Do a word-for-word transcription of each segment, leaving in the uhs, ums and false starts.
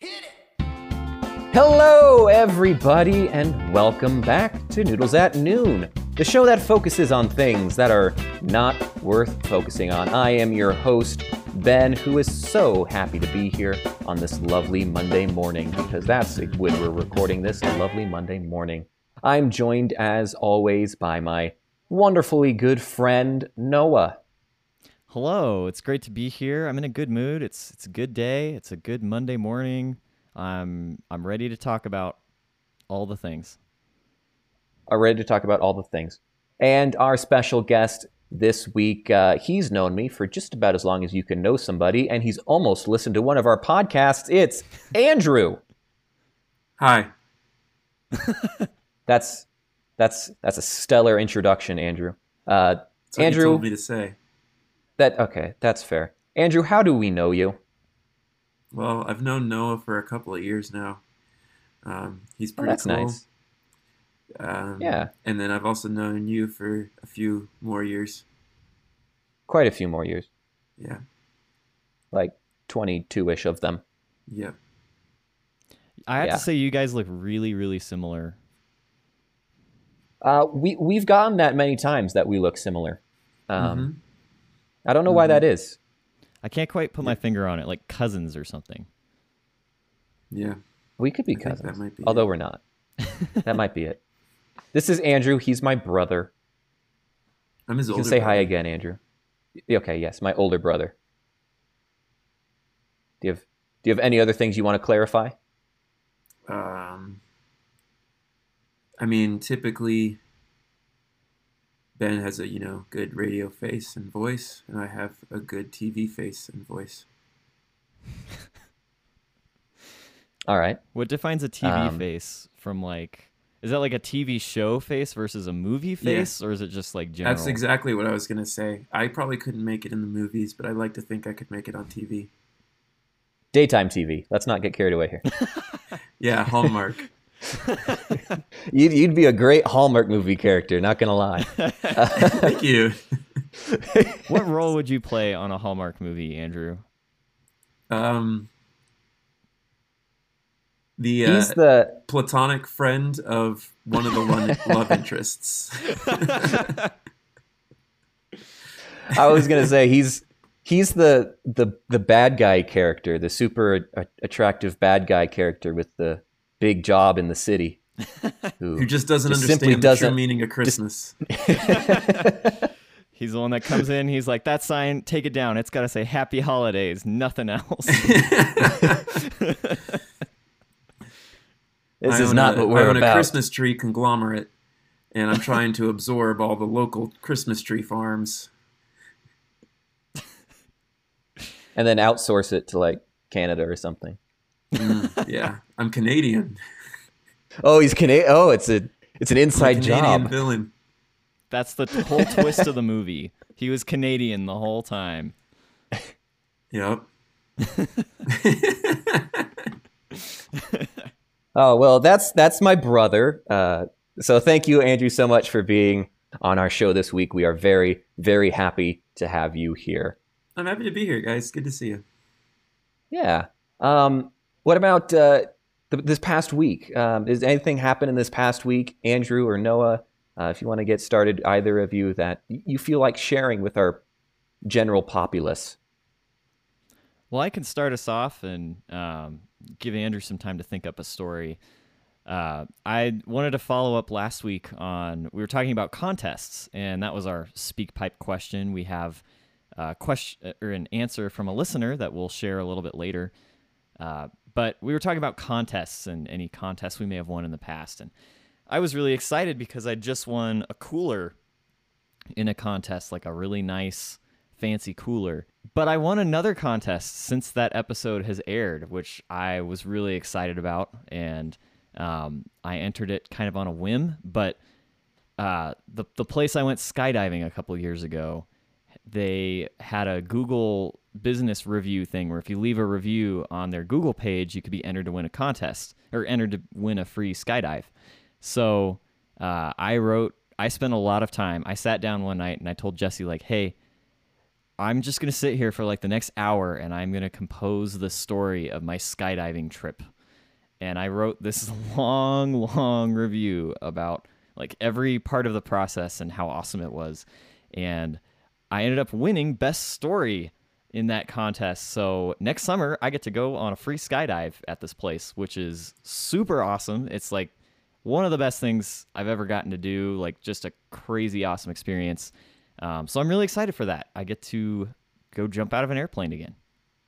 Hello, everybody, and welcome back to Noodles at Noon, the show that focuses on things that are not worth focusing on. I am your host, Ben, who is so happy to be here on this lovely Monday morning, because that's when we're recording this, a lovely Monday morning. I'm joined, as always, by my wonderfully good friend, Noah. Hello, it's great to be here. I'm in a good mood. It's it's a good day. It's a good Monday morning. I'm I'm ready to talk about all the things. Are ready to talk about all the things. And our special guest this week, uh, he's known me for just about as long as you can know somebody, and he's almost listened to one of our podcasts. It's Andrew. Hi. that's that's that's a stellar introduction, Andrew. Uh, That's what Andrew you told me to say. That okay, that's fair. Andrew, how do we know you? Well, I've known Noah for a couple of years now. Um, he's Oh, pretty that's cool. nice. Um, Yeah. And then I've also known you for a few more years. Quite a few more years, Yeah. like twenty-two-ish of them. Yep. I have Yeah. to say you guys look really, really similar. Uh, we we've gotten that many times that we look similar. Um, Mhm. I don't know why Mhm. that is. I can't quite put my Yeah. finger on it, like cousins or something. Yeah. We could be I think cousins, that might be although it. we're not. That might be it. This is Andrew. He's my brother. I'm his You older can say hi brother. again, Andrew. Y- Okay, yes, my older brother. Do you have Do you have any other things you want to clarify? Um, I mean, typically, Ben has a, you know, good radio face and voice, and I have a good T V face and voice. All right. What defines a T V Um, face from like is that like a T V show face versus a movie face, or is it just like general? That's exactly what I was going to say. I probably couldn't make it in the movies, but I like to think I could make it on T V. Daytime T V. Let's not get carried away here. Yeah, Hallmark. You'd, you'd be a great Hallmark movie character, not gonna lie. Thank you. What role would you play on a Hallmark movie, Andrew? Um, the, uh, He's the platonic friend of one of the lo- love interests. I was gonna say he's he's the the the bad guy character, the super a- attractive bad guy character with the big job in the city, who, Who just doesn't Just understand simply the doesn't- true meaning of Christmas. He's the one that comes in, he's like, that sign, take it down. It's got to say happy holidays, nothing else. This I is own not a, what we're I own about. a Christmas tree conglomerate, and I'm trying to absorb all the local Christmas tree farms. And then outsource it to like Canada or something. Mm, yeah, I'm Canadian. Oh, he's Canadian. Oh, it's a it's an I'm a inside Canadian job. villain. That's the t- whole twist of the movie. He was Canadian the whole time. Yep. Oh well, that's that's my brother. Uh, so thank you, Andrew, so much for being on our show this week. We are very very happy to have you here. I'm happy to be here, guys. Good to see you. Yeah. Um, what about uh, th- this past week? Um, has anything happened in this past week, Andrew or Noah? Uh, if you want to get started, either of you, that y- you feel like sharing with our general populace. Well, I can start us off and um, give Andrew some time to think up a story. Uh, I wanted to follow up last week on, we were talking about contests, and that was our speak pipe question. We have a question or an answer from a listener that we'll share a little bit later. Uh, but we were talking about contests and any contests we may have won in the past. And I was really excited because I just won a cooler in a contest, like a really nice, fancy cooler. But I won another contest since that episode has aired, which I was really excited about. And um, I entered it kind of on a whim. But uh, the, the place I went skydiving a couple years ago, they had a Google business review thing where if you leave a review on their Google page, you could be entered to win a contest or entered to win a free skydive. So uh, I wrote, I spent a lot of time. I sat down one night and I told Jesse, like, hey, I'm just going to sit here for like the next hour and I'm going to compose the story of my skydiving trip. And I wrote this long, long review about like every part of the process and how awesome it was. And I ended up winning best story in that contest. So next summer I get to go on a free skydive at this place, which is super awesome. It's like one of the best things I've ever gotten to do, like just a crazy awesome experience. Um, so I'm really excited for that. I get to go jump out of an airplane again.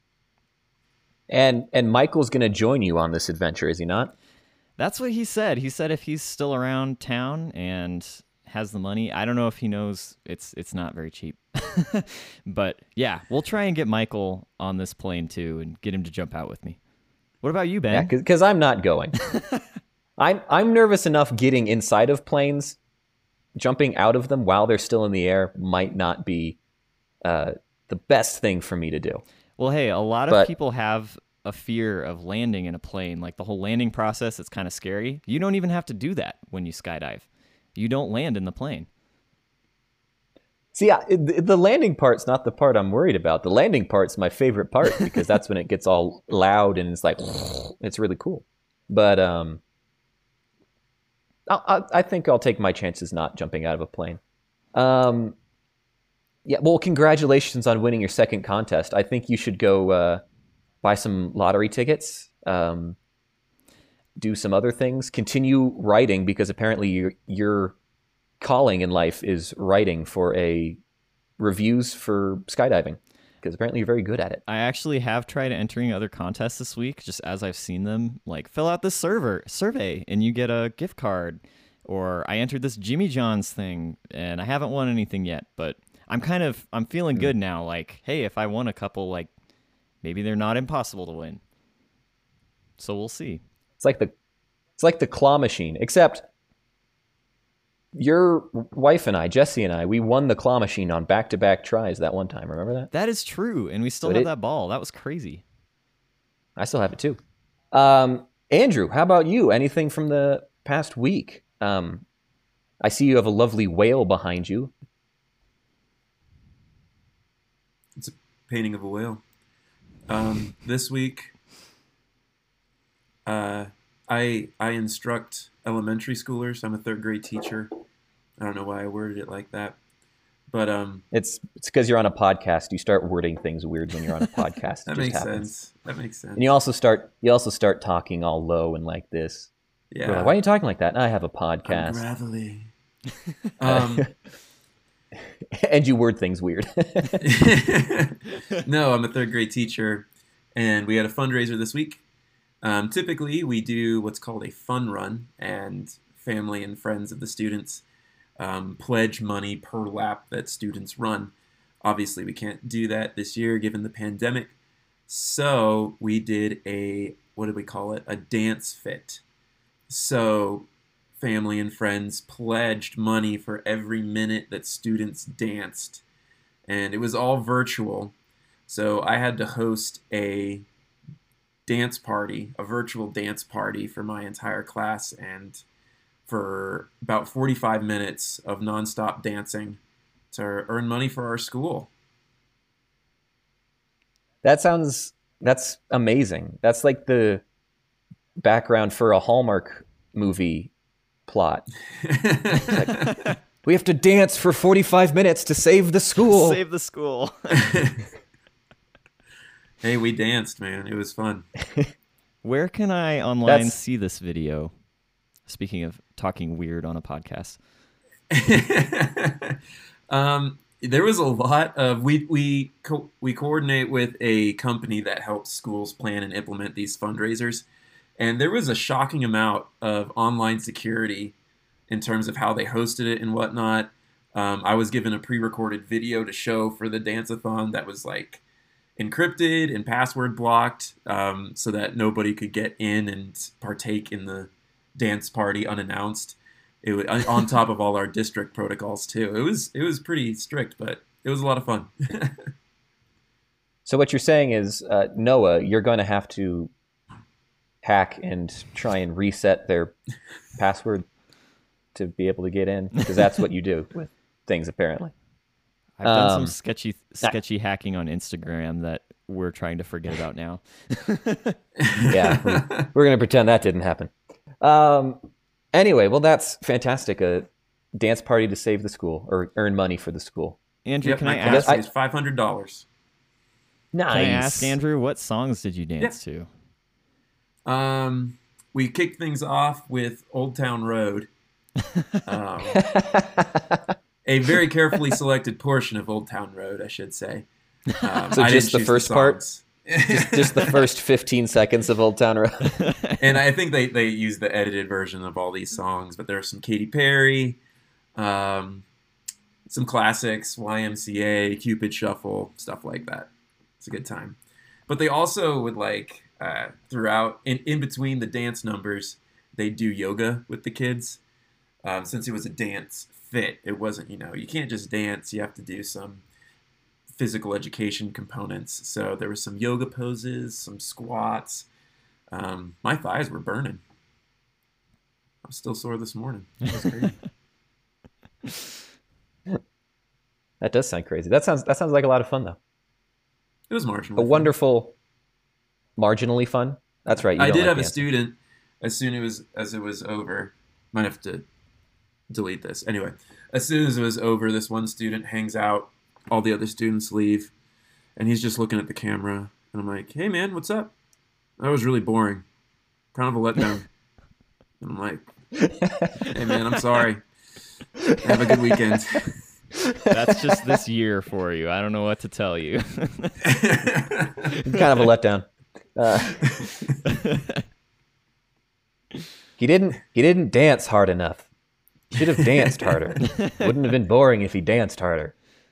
And and Michael's going to join you on this adventure, is he not? That's what he said. He said if he's still around town and has the money. I don't know if he knows it's it's not very cheap. But yeah, we'll try and get Michael on this plane too and get him to jump out with me. What about you, Ben? Yeah, because I'm not going. I'm I'm nervous enough getting inside of planes. Jumping out of them while they're still in the air might not be uh, the best thing for me to do. Well, hey, a lot of But- people have a fear of landing in a plane. Like the whole landing process, it's kind of scary. You don't even have to do that when you skydive. You don't land in the plane. See, I, it- the landing part's not the part I'm worried about. The landing part's my favorite part because that's when it gets all loud and it's like, it's really cool. But um, I, I, I think I'll take my chances not jumping out of a plane. Um, yeah, well, congratulations on winning your second contest. I think you should go uh, buy some lottery tickets, um, do some other things, continue writing because apparently your your calling in life is writing for a reviews for skydiving because apparently you're very good at it. I actually have tried entering other contests this week, just as I've seen them, like fill out this server survey and you get a gift card. Or I entered this Jimmy John's thing and I haven't won anything yet, but I'm kind of, I'm feeling good now. Like, hey, if I won a couple, like maybe they're not impossible to win. So we'll see. It's like the, it's like the claw machine, except your wife and I, Jesse and I, we won the claw machine on back-to-back tries that one time. Remember that? That is true. And we still But have it- that ball. That was crazy. I still have it too. Um, Andrew, how about you? Anything from the past week? Um, I see you have a lovely whale behind you. It's a painting of a whale. Um, this week, uh, I I instruct elementary schoolers. I'm a third grade teacher. I don't know why I worded it like that, but um, It's it's because you're on a podcast. You start wording things weird when you're on a podcast. It that just makes happens. sense. That makes sense. And you also start you also start talking all low and like this. You're yeah. like, why are you talking like that? I have a I'm podcast. gravelly. Um, And you word things weird. no, I'm a third grade teacher, and we had a fundraiser this week. Um, typically, we do what's called a fun run, and family and friends of the students um, pledge money per lap that students run. Obviously, we can't do that this year given the pandemic, so we did a, what did we call it? A dance fit. So family and friends pledged money for every minute that students danced. And it was all virtual. So I had to host a dance party, a virtual dance party for my entire class. And for about forty-five minutes of nonstop dancing to earn money for our school. That sounds that's amazing. That's like the background for a Hallmark movie plot. We have to dance for forty-five minutes to save the school. Save the school. Hey, we danced, man. It was fun. Where can I online That's- see this video? Speaking of talking weird on a podcast. um, there was a lot of we we co- we coordinate with a company that helps schools plan and implement these fundraisers, and there was a shocking amount of online security in terms of how they hosted it and whatnot. Um, I was given a pre-recorded video to show for the dance-a-thon that was like encrypted and password blocked, um, so that nobody could get in and partake in the dance party unannounced. It was on top of all our district protocols too. It was it was pretty strict, but it was a lot of fun. So what you're saying is, uh, Noah, you're going to have to hack and try and reset their password to be able to get in, because that's what you do with things, apparently. I've done some Um, sketchy sketchy hacking on Instagram that we're trying to forget about now. yeah, we, we're going to pretend that didn't happen. Um, anyway, well, that's fantastic. A dance party to save the school or earn money for the school. Andrew, Yep, can my I class ask? I- pays five hundred dollars. Nice. Can I ask Andrew what songs did you dance to? Um, we kicked things off with Old Town Road. Um, a very carefully selected portion of Old Town Road, I should say. Um, So I just didn't the choose first part? songs. just, just the first fifteen seconds of Old Town Road. And I think they, they use the edited version of all these songs, but there's some Katy Perry, um, some classics, Y M C A, Cupid Shuffle, stuff like that. It's a good time. But they also would like uh, throughout, in, in between the dance numbers, they do yoga with the kids. Um, since it was a dance fit, it wasn't, you know, you can't just dance, you have to do some physical education components. So there was some yoga poses, some squats. Um, my thighs were burning. I'm still sore this morning. It was crazy. That does sound crazy. That sounds that sounds like a lot of fun, though. It was marginally A fun. wonderful, marginally fun. That's right. You I don't did like have a dancing. student as soon as as it was over. Might have to delete this. Anyway, as soon as it was over, this one student hangs out. All the other students leave, and he's just looking at the camera. And I'm like, "Hey, man, what's up?" That was really boring. Kind of a letdown. And I'm like, "Hey, man, I'm sorry. Have a good weekend." That's just this year for you. I don't know what to tell you. Kind of a letdown. Uh, he didn't. He didn't dance hard enough. He should have danced harder. Wouldn't have been boring if he danced harder.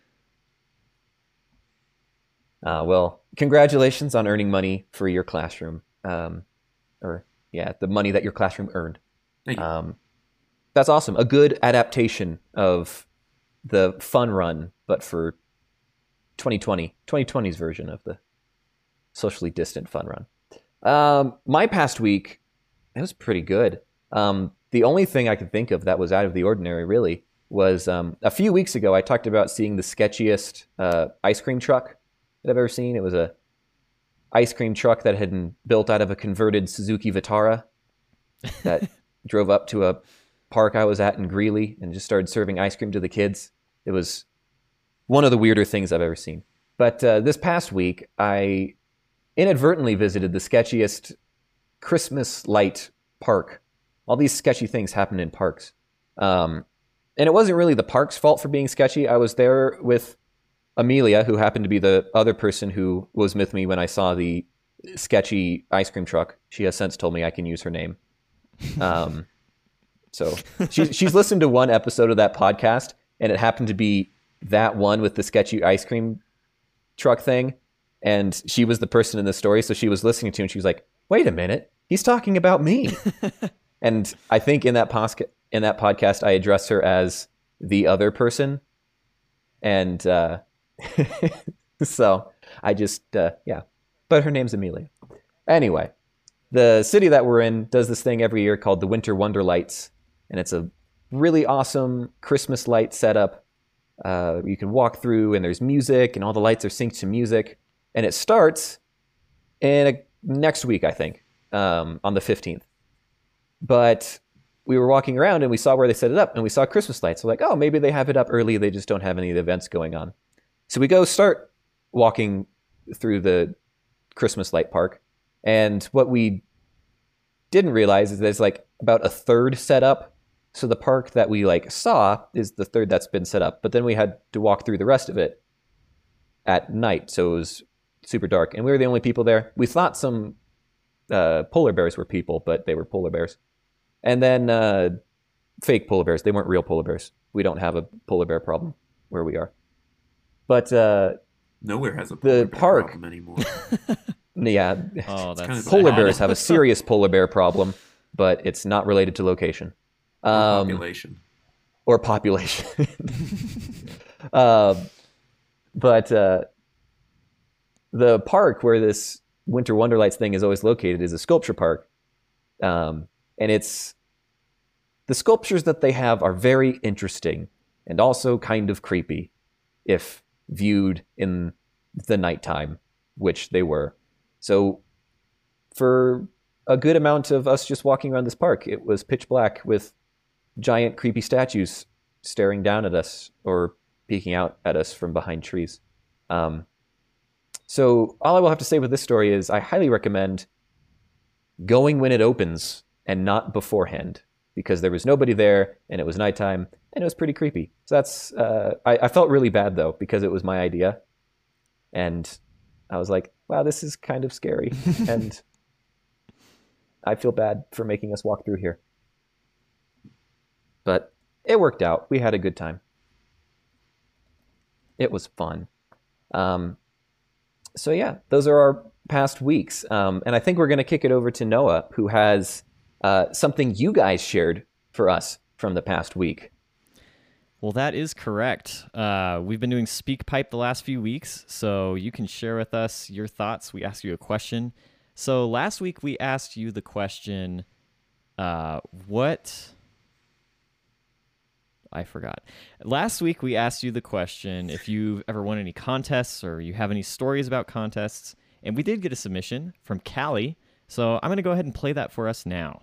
Uh, well, congratulations on earning money for your classroom. Um, or yeah, the money that your classroom earned. Thank you. Um, that's awesome. A good adaptation of the fun run, but for twenty twenty, twenty twenty's version of the socially distant fun run. Um, my past week, it was pretty good. Um, the only thing I could think of that was out of the ordinary, really, was um, a few weeks ago, I talked about seeing the sketchiest uh, ice cream truck that I've ever seen. It was a ice cream truck that had been built out of a converted Suzuki Vitara that drove up to a park I was at in Greeley and just started serving ice cream to the kids. It was one of the weirder things I've ever seen. But uh, this past week, I inadvertently visited the sketchiest Christmas light park. All these sketchy things happen in parks. Um, and it wasn't really the park's fault for being sketchy. I was there with Amelia, who happened to be the other person who was with me when I saw the sketchy ice cream truck. She has since told me I can use her name. Um, so she, she's listened to one episode of that podcast, and it happened to be that one with the sketchy ice cream truck thing. And she was the person in the story, so she was listening to it, and she was like, wait a minute, he's talking about me. And I think in that, posca- in that podcast, I addressed her as the other person. And uh, so I just, uh, yeah. But her name's Amelia. Anyway, the city that we're in does this thing every year called the Winter Wonder Lights. And it's a really awesome Christmas light setup. Uh, you can walk through, and there's music, and all the lights are synced to music. And it starts in a, next week, I think, um, on the fifteenth. But we were walking around, and we saw where they set it up, and we saw Christmas lights. So like, oh, maybe they have it up early. They just don't have any of the events going on. So we go start walking through the Christmas light park. And what we didn't realize is there's like about a third set up. So the park that we like saw is the third that's been set up. But then we had to walk through the rest of it at night. So it was super dark. And we were the only people there. We thought some uh, polar bears were people, but they were polar bears. And then uh, fake polar bears. They weren't real polar bears. We don't have a polar bear problem where we are. But uh, Nowhere has a the polar bear park- problem anymore. yeah, Oh, that's kind of polar sad. bears have a serious polar bear problem, but it's not related to location. Um, Population. or population. uh, but uh, the park where this Winter Wonderlights thing is always located is a sculpture park. Um, and it's the sculptures that they have are very interesting and also kind of creepy. if viewed in the nighttime, which they were. So for a good amount of us just walking around this park, it was pitch black with giant creepy statues staring down at us or peeking out at us from behind trees. Um, so all I will have to say with this story is I highly recommend going when it opens and not beforehand, because there was nobody there and it was nighttime and it was pretty creepy. So that's, uh, I, I felt really bad though, because it was my idea. And I was like, wow, this is kind of scary. And I feel bad for making us walk through here. But it worked out. We had a good time. It was fun. Um, so yeah, those are our past weeks. Um, and I think we're going to kick it over to Noah, who has uh, something you guys shared for us from the past week. Well, that is correct. Uh, we've been doing Speak Pipe the last few weeks, so you can share with us your thoughts. We asked you a question. So last week we asked you the question, uh, what... I forgot. Last week we asked you the question if you've ever won any contests or you have any stories about contests, and we did get a submission from Callie, so I'm going to go ahead and play that for us now.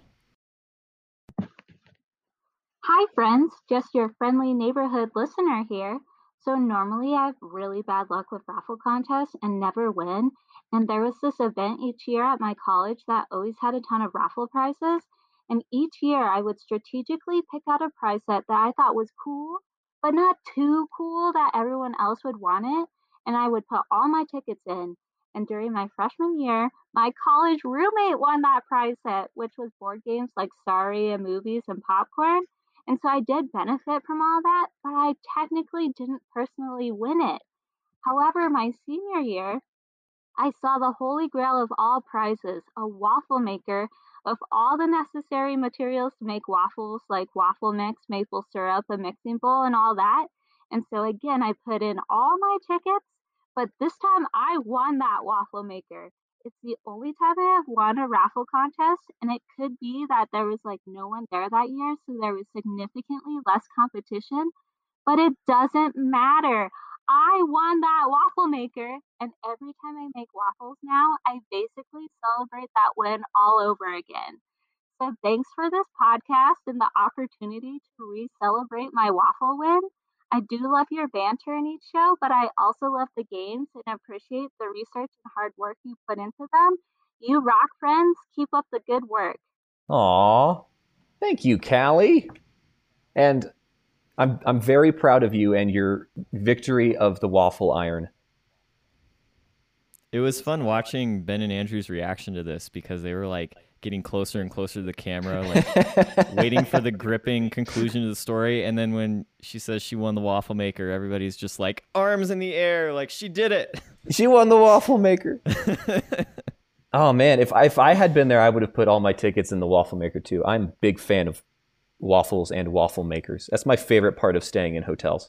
Hi friends, just your friendly neighborhood listener here. So normally I have really bad luck with raffle contests and never win, and there was this event each year at my college that always had a ton of raffle prizes. And each year I would strategically pick out a prize set that I thought was cool, but not too cool that everyone else would want it. And I would put all my tickets in. And during my freshman year, my college roommate won that prize set, which was board games like Sorry and movies and popcorn. And so I did benefit from all that, but I technically didn't personally win it. However, my senior year, I saw the holy grail of all prizes, a waffle maker of all the necessary materials to make waffles, like waffle mix, maple syrup, a mixing bowl, and all that. And so again, I put in all my tickets, but this time I won that waffle maker. It's the only time I have won a raffle contest, and it could be that there was like no one there that year, so there was significantly less competition, but it doesn't matter. I won that waffle maker, and every time I make waffles now, I basically celebrate that win all over again. So thanks for this podcast and the opportunity to re-celebrate my waffle win. I do love your banter in each show, but I also love the games and appreciate the research and hard work you put into them. You rock, friends. Keep up the good work. Aw, thank you, Callie. And I'm I'm very proud of you and your victory of the waffle iron. It was fun watching Ben and Andrew's reaction to this because they were like getting closer and closer to the camera, like waiting for the gripping conclusion of the story. And then when she says she won the waffle maker, everybody's just like arms in the air, like she did it. She won the waffle maker. Oh man, if I, if I had been there, I would have put all my tickets in the waffle maker too. I'm a big fan of waffles and waffle makers. That's my favorite part of staying in hotels.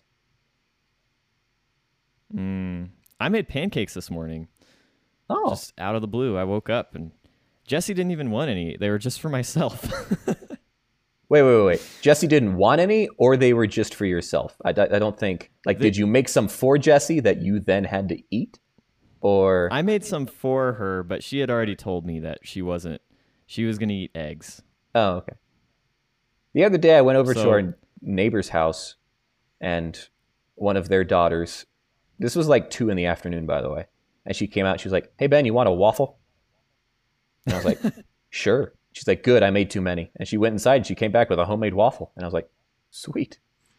Mm, I made pancakes this morning. Oh. Just out of the blue. I woke up and Jesse didn't even want any. They were just for myself. Wait, wait, wait, wait. Jesse didn't want any, or they were just for yourself? I, I don't think... Like, they, did you make some for Jesse that you then had to eat? Or... I made some for her, but she had already told me that she wasn't... She was going to eat eggs. Oh, okay. The other day I went over so, to our neighbor's house, and one of their daughters... This was like two in the afternoon, by the way. And she came out, she was like, hey, Ben, you want a waffle? And I was like, sure. She's like, good, I made too many. And she went inside and she came back with a homemade waffle. And I was like, sweet.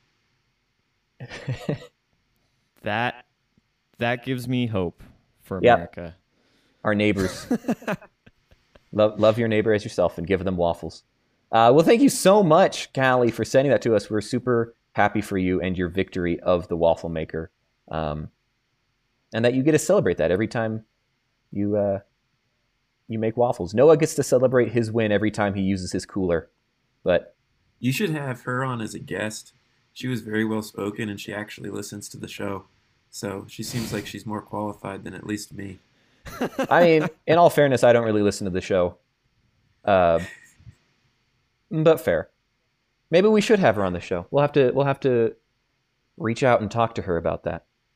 that that gives me hope for Yep. America. Our neighbors. love, love your neighbor as yourself and give them waffles. Uh, well, thank you so much, Callie, for sending that to us. We're super happy for you and your victory of the waffle maker. Um, and that you get to celebrate that every time you uh, you make waffles. Noah gets to celebrate his win every time he uses his cooler. But you should have her on as a guest. She was very well spoken, and she actually listens to the show. So she seems like she's more qualified than at least me. I mean, in all fairness, I don't really listen to the show. Uh, but fair. Maybe we should have her on the show. We'll have to we'll have to reach out and talk to her about that.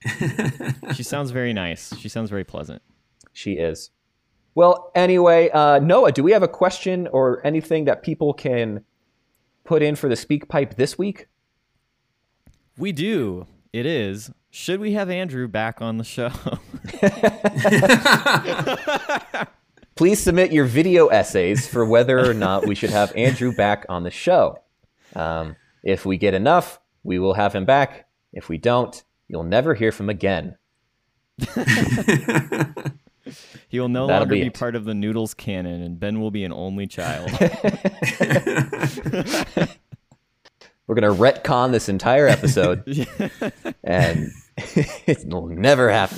She sounds very nice. She sounds very pleasant. She is. Well, anyway, uh, Noah, do we have a question or anything that people can put in for the Speak Pipe this week? We do. It is, should we have Andrew back on the show? Please submit your video essays for whether or not we should have Andrew back on the show. Um, if we get enough, we will have him back. If we don't, you'll never hear from him again. He will no That'll longer be be it. part of the Noodles canon, and Ben will be an only child. We're going to retcon this entire episode, and it will never happen.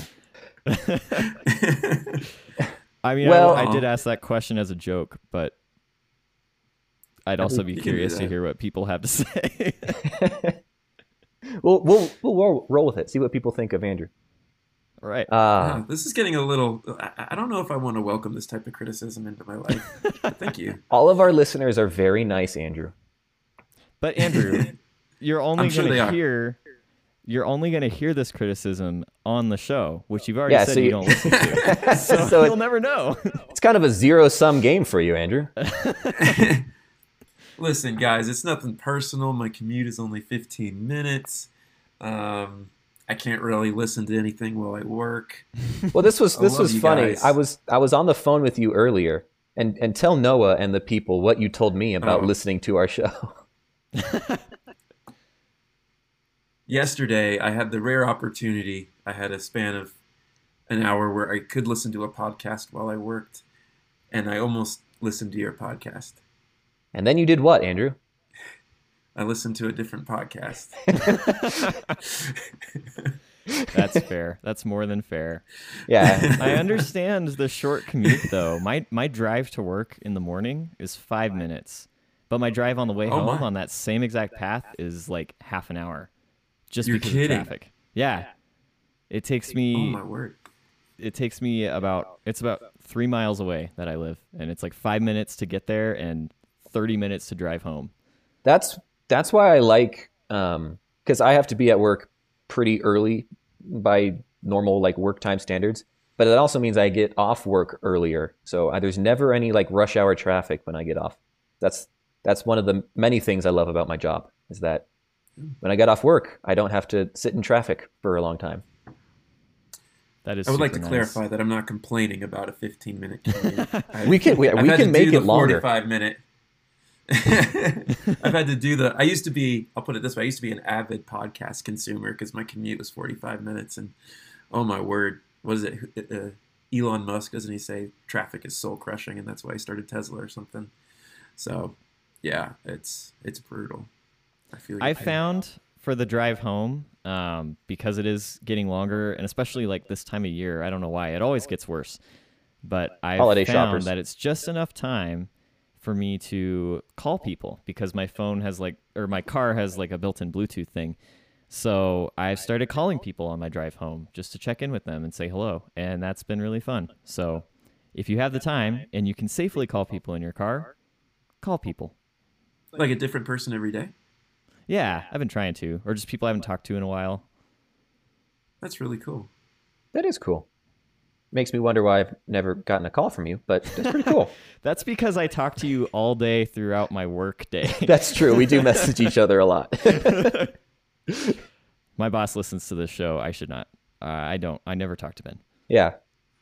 I mean, Well- I, I did ask that question as a joke, but I'd also be You can do curious to that. hear what people have to say. We'll, we'll, we'll roll, roll with it, see what people think of Andrew. All right. Uh, Wow, this is getting a little. I, I don't know if I want to welcome this type of criticism into my life. But thank you. all of our listeners are very nice, Andrew. But Andrew, you're only I'm sure going they to are. hear you're only going to hear this criticism on the show, which you've already Yeah, said so you you- don't listen to. So, So it- you'll never know. It's kind of a zero-sum game for you, Andrew. Listen, guys, it's nothing personal. My commute is only fifteen minutes. Um, I can't really listen to anything while I work. Well, this was I this love was you funny. guys. I was I was on the phone with you earlier, and and tell Noah and the people what you told me about Oh. listening to our show. Yesterday, I had the rare opportunity. I had a span of an hour where I could listen to a podcast while I worked, and I almost listened to your podcast. And then you did what, Andrew? I listened to a different podcast. That's fair. That's more than fair. Yeah. I understand the short commute though. My my drive to work in the morning is five minutes, but my drive on the way Oh, home my. on that same exact path is like half an hour, just You're because kidding. of traffic. Yeah, it takes Oh me my word! it takes me about it's about three miles away that I live, and it's like five minutes to get there and thirty minutes to drive home. That's that's why I like um because I have to be at work pretty early by normal like work time standards, but it also means I get off work earlier. So I, there's never any like rush hour traffic when I get off. That's that's one of the many things I love about my job is that when I get off work, I don't have to sit in traffic for a long time. That is. I would like to super nice. clarify that I'm not complaining about a fifteen minute commute. I've- We can we, I've we had can to make do it the longer. forty-five minute. I've had to do the. I used to be. I'll put it this way. I used to be an avid podcast consumer because my commute was forty-five minutes, and oh my word, what is it? Uh, Elon Musk, doesn't he say traffic is soul crushing, and that's why he started Tesla or something? So, yeah, it's it's brutal. I feel. I your pain. found for the drive home, um, because it is getting longer, and especially like this time of year, I don't know why it always gets worse. But I Holiday found shoppers. that it's just enough time for me to call people because my phone has like, or my car has like a built-in Bluetooth thing. So I've started calling people on my drive home just to check in with them and say hello, and that's been really fun. So if you have the time and you can safely call people in your car, call people. like a different person every day. Yeah, I've been trying to, or just people I haven't talked to in a while. That's really cool. That is cool. Makes me wonder why I've never gotten a call from you, but that's pretty cool. That's because I talk to you all day throughout my work day. That's true. We do message each other a lot. My boss listens to this show. I should not. Uh, I don't. I never talk to Ben. Yeah.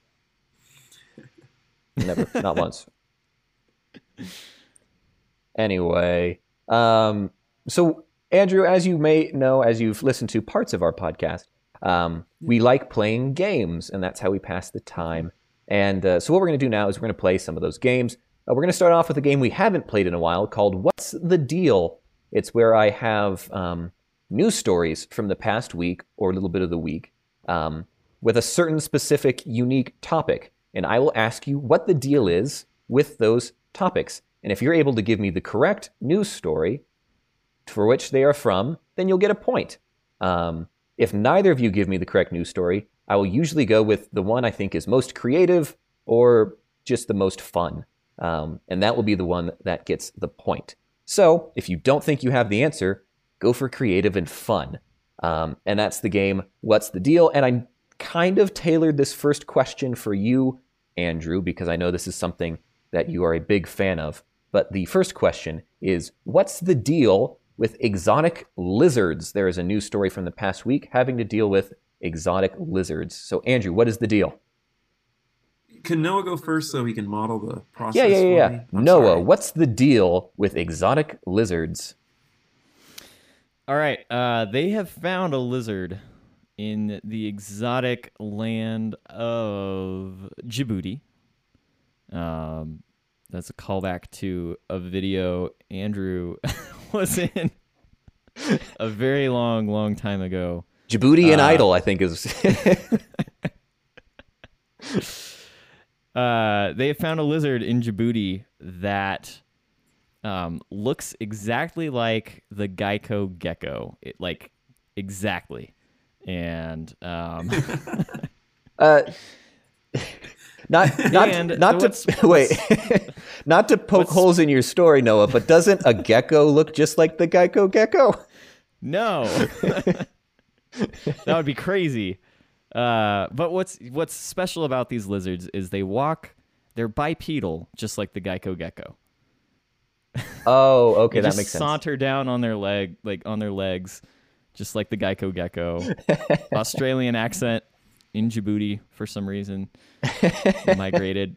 Never, not once. Anyway, um, so Andrew, as you may know, as you've listened to parts of our podcast, um, we like playing games, and that's how we pass the time. And uh, so what we're going to do now is we're going to play some of those games. Uh, we're going to start off with a game we haven't played in a while called What's the Deal? It's where I have um, news stories from the past week or a little bit of the week um, with a certain specific unique topic. And I will ask you what the deal is with those topics. And if you're able to give me the correct news story for which they are from, then you'll get a point. Um, if neither of you give me the correct news story, I will usually go with the one I think is most creative or just the most fun. Um, and that will be the one that gets the point. So if you don't think you have the answer, go for creative and fun. Um, and that's the game, What's the Deal? And I kind of tailored this first question for you, Andrew, because I know this is something that you are a big fan of. But the first question is, what's the deal with exotic lizards? There is a news story from the past week having to deal with exotic lizards. So, Andrew, what is the deal? Can Noah go first so he can model the process? Yeah, yeah, yeah. yeah. For me? I'm Noah, sorry. what's the deal with exotic lizards? All right. Uh, they have found a lizard in the exotic land of Djibouti. Um, that's a callback to a video Andrew was in a very long, long time ago. Djibouti and Uh, Idol, I think, is... Uh, they have found a lizard in Djibouti that um, looks exactly like the Geico gecko. It like exactly, and um, uh, not not And not to what's- wait, not to poke what's- holes in your story, Noah. But doesn't a gecko look just like the Geico gecko? no, that would be crazy. Uh, but what's what's special about these lizards is they walk. They're bipedal, just like the Geico gecko. Oh, okay, They that just makes sense. saunter down on their leg, like on their legs, just like the Geico gecko. Australian accent in Djibouti for some reason. Migrated.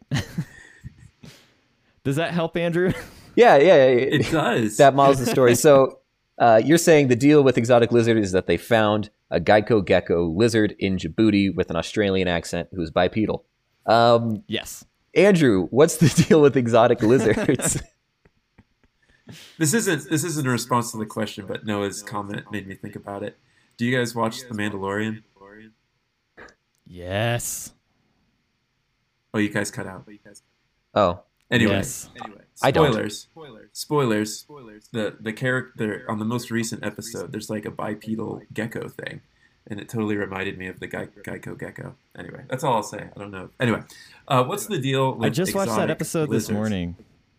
Does that help, Andrew? Yeah, yeah, yeah. It does. That models the story. So uh, you're saying the deal with exotic lizard is that they found a Geico gecko lizard in Djibouti with an Australian accent who's bipedal. Um, Yes. Andrew, what's the deal with exotic lizards? This isn't this isn't a response to the question, but Noah's comment made me think about it. Do you guys watch The Mandalorian? Yes. Oh, you guys cut out. Oh, Anyway, Yes. I don't. spoilers. Spoilers. The the character on the most recent episode, there's like a bipedal gecko thing, and it totally reminded me of the Ge- Geico gecko. Anyway, that's all I'll say. I don't know. Anyway, uh, what's the deal with I just watched that exotic episode lizards? this morning.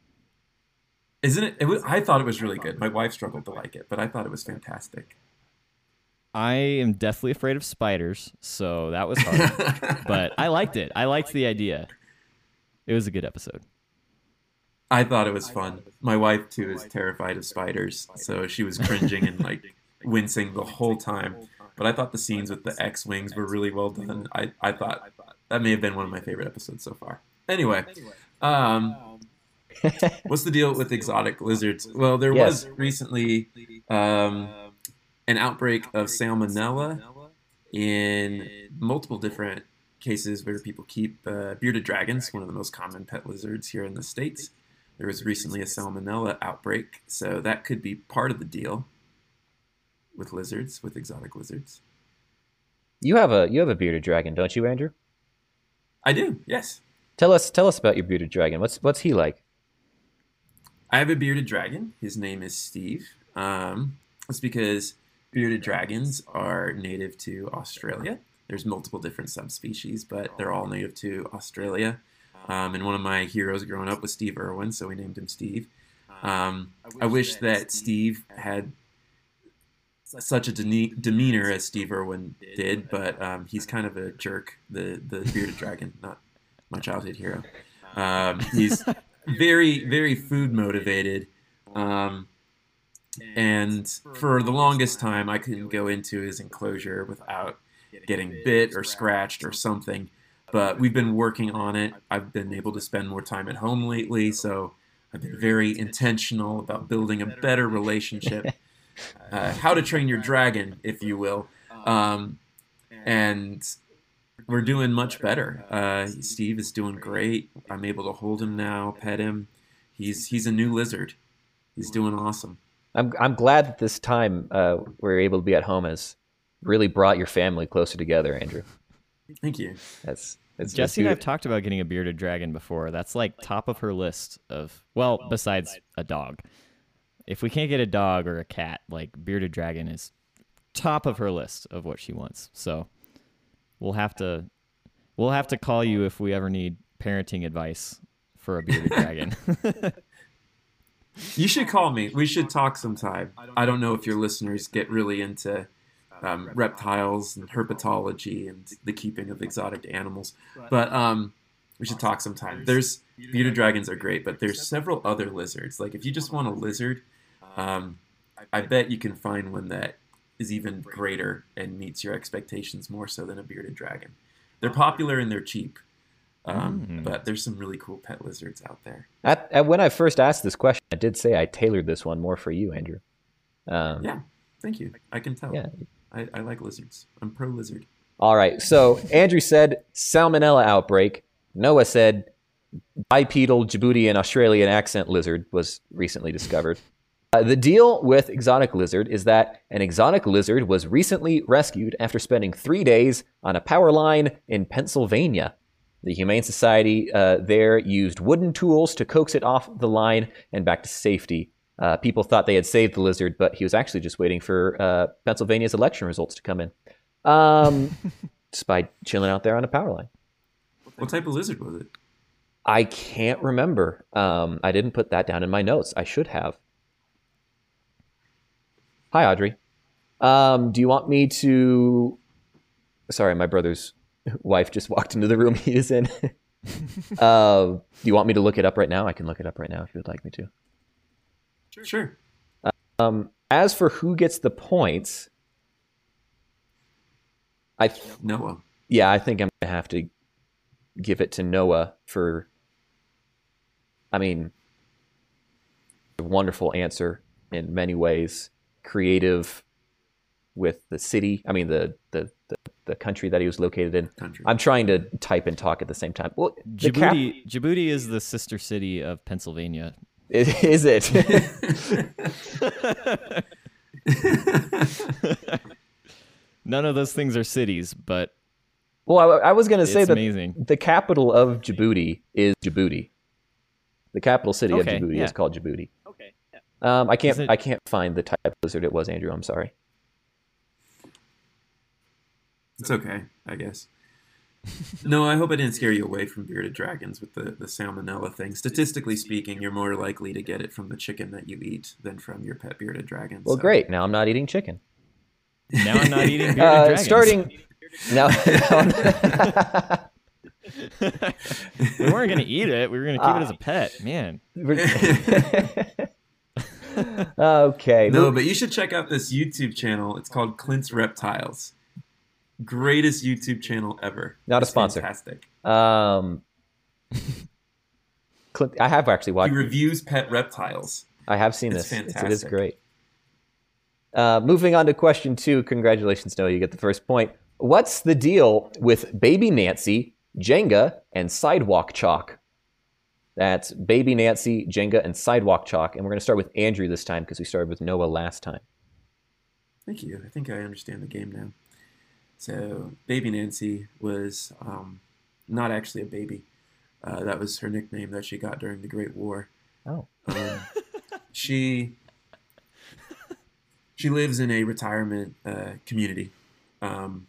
Isn't it? It was, I thought it was really good. My wife struggled to like it, but I thought it was fantastic. I am deathly afraid of spiders, so that was hard. But I liked it. I liked the idea. It was a good episode. I thought it was fun. My wife too is terrified of spiders, so she was cringing and like wincing the whole time. But I thought the scenes with the X-wings were really well done. I, I thought that may have been one of my favorite episodes so far. Anyway, um, what's the deal with exotic lizards? Well, there Yes. was recently um, an outbreak of salmonella in multiple different cases where people keep uh, bearded dragons, one of the most common pet lizards here in the States. There was recently a salmonella outbreak, so that could be part of the deal with lizards, with exotic lizards. you have a you have a bearded dragon, don't you, Andrew? I do, yes. Tell us tell us about your bearded dragon. What's what's he like? I have a bearded dragon. His name is Steve. Um, that's because bearded dragons are native to Australia. There's multiple different subspecies, but they're all native to Australia. Um, and one of my heroes growing up was Steve Irwin, so we named him Steve. Um, I wish that Steve had such a dene- demeanor as Steve Irwin did, but um, he's kind of a jerk, the, the bearded dragon, not my childhood hero. Um, he's very, very food motivated. Um, and for the longest time, I couldn't go into his enclosure without getting bit or scratched or something. But we've been working on it. I've been able to spend more time at home lately, so I've been very intentional about building a better relationship. Uh, how to train your dragon, if you will. Um, and we're doing much better. Uh, Steve is doing great. I'm able to hold him now, pet him. He's he's a new lizard. He's doing awesome. I'm I'm glad that this time uh, we're able to be at home has really brought your family closer together, Andrew. Thank you. That's it's Jesse and I have beautiful. talked about getting a bearded dragon before. That's like top of her list of, well, besides a dog. If we can't get a dog or a cat, like bearded dragon is top of her list of what she wants. So we'll have to we'll have to call you if we ever need parenting advice for a bearded dragon. You should call me. We should talk sometime. I don't know if your listeners get really into um, reptiles and herpetology and the keeping of exotic animals. But um, we should talk sometime. There's bearded dragons are great, but there's several other lizards. Like if you just want a lizard, um, I bet you can find one that is even greater and meets your expectations more so than a bearded dragon. They're popular and they're cheap. Um, mm. But there's some really cool pet lizards out there. At, at when I first asked this question, I did say I tailored this one more for you, Andrew. Um, yeah, thank you. I can tell. Yeah. I, I like lizards. I'm pro lizard. All right. So Andrew said salmonella outbreak. Noah said bipedal Djiboutian Australian accent lizard was recently discovered. Uh, the deal with exotic lizard is that an exotic lizard was recently rescued after spending three days on a power line in Pennsylvania. The Humane Society uh, there used wooden tools to coax it off the line and back to safety. Uh, people thought they had saved the lizard, but he was actually just waiting for uh, Pennsylvania's election results to come in. Um, just by chilling out there on a power line. What type of lizard was it? I can't remember. Um, I didn't put that down in my notes. I should have. Hi, Audrey. Um, do you want me to... Sorry, my brother's wife just walked into the room he is in. uh, do you want me to look it up right now? I can look it up right now if you would like me to. Sure. Um, as for who gets the points, I th- Noah. Yeah, I think I'm gonna have to give it to Noah for. I mean, a wonderful answer in many ways. Creative with the city. I mean, the the the, the country that he was located in. Country. I'm trying to type and talk at the same time. Well, Djibouti, cap- Djibouti is the sister city of Pennsylvania. Is it? None of those things are cities, but well, I, I was going to say that amazing. The capital of Djibouti is Djibouti. The capital city okay, of Djibouti yeah. is called Djibouti. Okay. Yeah. Um, I can't. It... I can't find the type of lizard it was, Andrew. I'm sorry. It's okay, I guess. No, I hope I didn't scare you away from bearded dragons with the, the salmonella thing. Statistically speaking, you're more likely to get it from the chicken that you eat than from your pet bearded dragon. Well, so. Great. Now I'm not eating chicken. Now I'm not eating bearded uh, dragons. Starting now. We weren't going to eat it. We were going to keep uh, it as a pet. Man. Okay. No, but you should check out this YouTube channel. It's called Clint's Reptiles. Greatest YouTube channel ever. Not it's a sponsor. Fantastic. Um, Clint, I have actually watched. He reviews pet reptiles. I have seen it's this. Fantastic. It is great. Uh, moving on to question two. Congratulations, Noah. You get the first point. What's the deal with Baby Nancy, Jenga, and Sidewalk Chalk? That's Baby Nancy, Jenga, and Sidewalk Chalk. And we're going to start with Andrew this time because we started with Noah last time. Thank you. I think I understand the game now. So Baby Nancy was um, not actually a baby. Uh, that was her nickname that she got during the Great War. Oh. Um, she she lives in a retirement uh, community. Um,